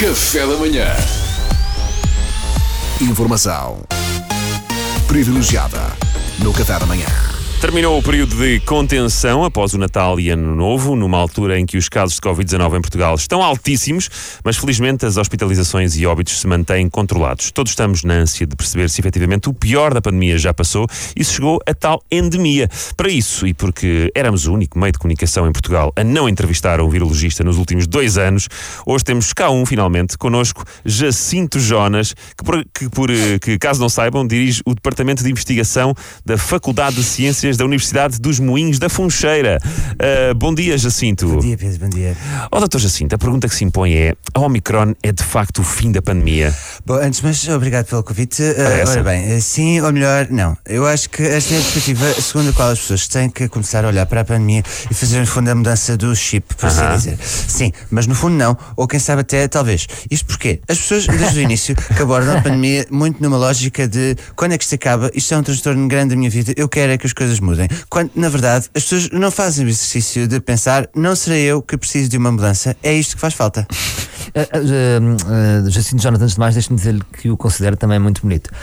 Café da manhã. Informação privilegiada no Café da manhã. Terminou o período de contenção após o Natal e Ano Novo, numa altura em que os casos de Covid-19 em Portugal estão altíssimos, mas felizmente as hospitalizações e óbitos se mantêm controlados. Todos estamos na ânsia de perceber se efetivamente o pior da pandemia já passou e se chegou a tal endemia. Para isso, e porque éramos o único meio de comunicação em Portugal a não entrevistar um virologista nos últimos 2 anos, hoje temos cá finalmente, connosco Jacinto Jonas, que caso não saibam, dirige o Departamento de Investigação da Faculdade de Ciências da Universidade dos Moinhos da Funcheira. Bom dia, Jacinto. Bom dia, Pedro, bom dia. Doutor Jacinto, a pergunta que se impõe é: a Omicron é de facto o fim da pandemia? Bom, antes de mais, obrigado pelo convite. Ora bem, sim ou melhor, não. Eu acho que esta é a perspectiva segundo a qual as pessoas têm que começar a olhar para a pandemia e fazer, no fundo, a mudança do chip, por assim dizer. Sim, mas no fundo não, ou quem sabe até talvez. Isto porquê? As pessoas, desde o início, que abordam a pandemia muito numa lógica de quando é que isto acaba, isto é um transtorno grande da minha vida, eu quero é que as coisas mudem. Quando, na verdade, as pessoas não fazem o exercício de pensar, não serei eu que preciso de uma mudança, é isto que faz falta. Jacinto Jonas, antes de mais, deixe-me dizer-lhe que o considero também muito bonito.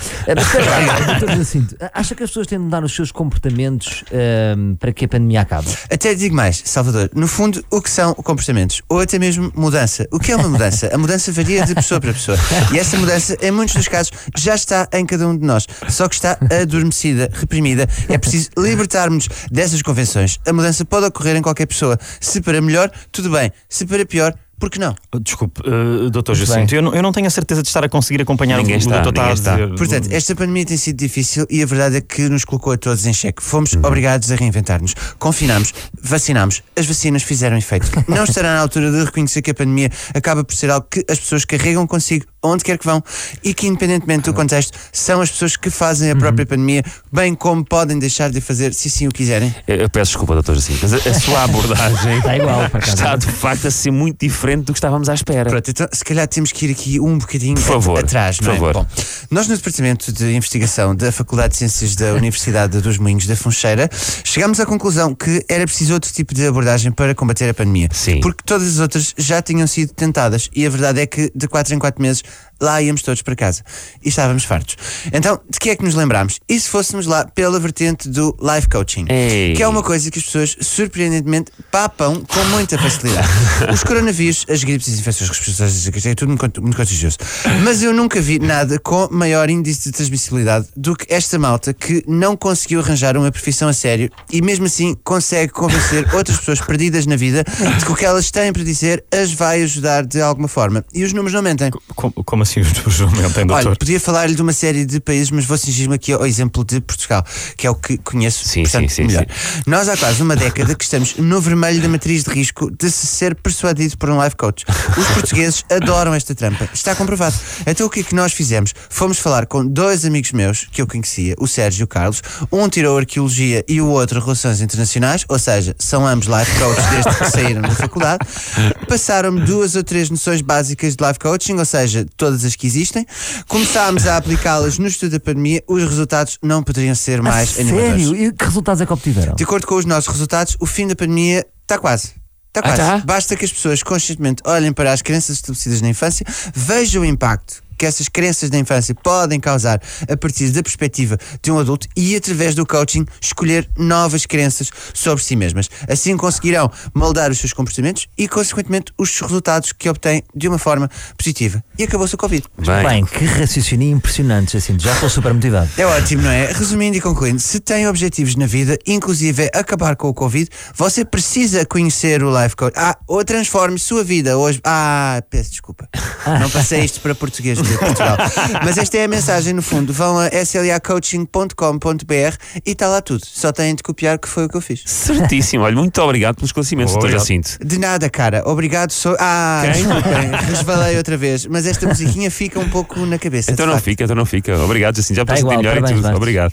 Doutor Jacinto, acha que as pessoas têm de mudar os seus comportamentos para que a pandemia acabe? Até digo mais, Salvador, no fundo, o que são comportamentos? Ou até mesmo mudança. O que é uma mudança? A mudança varia de pessoa para pessoa. E essa mudança, em muitos dos casos, já está em cada um de nós. Só que está adormecida, reprimida. É preciso libertarmos dessas convenções. A mudança pode ocorrer em qualquer pessoa. Se para melhor, tudo bem. Se para pior, por que não? Desculpe, Dr. Jacinto, eu não tenho a certeza de estar a conseguir acompanhar o que o doutor está a dizer. Portanto, esta pandemia tem sido difícil e a verdade é que nos colocou a todos em xeque. Fomos obrigados a reinventar-nos. Confinámos, vacinámos, as vacinas fizeram efeito. Não estará na altura de reconhecer que a pandemia acaba por ser algo que as pessoas carregam consigo onde quer que vão e que, independentemente do contexto, são as pessoas que fazem a própria pandemia, bem como podem deixar de fazer se assim o quiserem. Eu peço desculpa, Dr. Jacinto, mas a sua abordagem está igual, está de facto a ser muito diferente do que estávamos à espera. Pronto, então se calhar temos que ir aqui um bocadinho atrás, não é? Por favor. Bom, nós no Departamento de Investigação da Faculdade de Ciências da Universidade dos Moinhos da Funcheira chegámos à conclusão que era preciso outro tipo de abordagem para combater a pandemia. Sim. Porque todas as outras já tinham sido tentadas e a verdade é que de 4 em 4 meses lá íamos todos para casa e estávamos fartos. Então, de que é que nos lembramos? E se fôssemos lá pela vertente do life coaching? Que é uma coisa que as pessoas, surpreendentemente, papam com muita facilidade. Os coronavírus, as gripes e as infecções respiratórias, é tudo muito contagioso. Mas eu nunca vi nada com maior índice de transmissibilidade do que esta malta que não conseguiu arranjar uma profissão a sério e mesmo assim consegue convencer outras pessoas perdidas na vida de que o que elas têm para dizer as vai ajudar de alguma forma. E os números não mentem. Como assim os números não mentem, doutor? Olha, podia falar-lhe de uma série de países, mas vou cingir-me aqui ao exemplo de Portugal, que é o que conheço melhor. Nós há quase uma década que estamos no vermelho da matriz de risco de se ser persuadido por um life coach. Os portugueses adoram esta trampa. Está comprovado. Então o que é que nós fizemos? Fomos falar com 2 amigos meus que eu conhecia, o Sérgio e o Carlos. Um tirou Arqueologia e o outro Relações Internacionais, ou seja, são ambos life coaches desde que saíram da faculdade. Passaram-me 2 ou 3 noções básicas de life coaching, ou seja, todas as que existem. Começámos a aplicá-las no estudo da pandemia. Os resultados não poderiam ser mais animadores. Sério? E que resultados é que obtiveram? De acordo com os nossos resultados, o fim da pandemia está quase. Está quase. Tá? Basta que as pessoas conscientemente olhem para as crenças estabelecidas na infância, vejam o impacto que essas crenças da infância podem causar a partir da perspectiva de um adulto e, através do coaching, escolher novas crenças sobre si mesmas. Assim conseguirão moldar os seus comportamentos e, consequentemente, os resultados que obtêm de uma forma positiva. E acabou-se o Covid. Bem, que raciocínio impressionante, assim, já estou super motivado. É ótimo, não é? Resumindo e concluindo, se tem objetivos na vida, inclusive acabar com o Covid, você precisa conhecer o Life Coach. Ou transforme sua vida hoje. Peço desculpa. Não passei isto para português de Portugal. Mas esta é a mensagem, no fundo. Vão a slacoaching.com.br e está lá tudo. Só têm de copiar, que foi o que eu fiz. Certíssimo. Olha, muito obrigado pelos esclarecimentos, Dr. Jacinto. De nada, cara. Obrigado. Desculpem, resvalei outra vez. Mas esta musiquinha fica um pouco na cabeça. Então não fica. Obrigado, Jacinto. Já posso sentir melhor e tudo. Obrigado.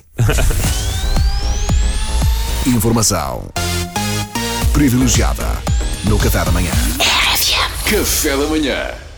Informação privilegiada no Café da manhã. Café da manhã.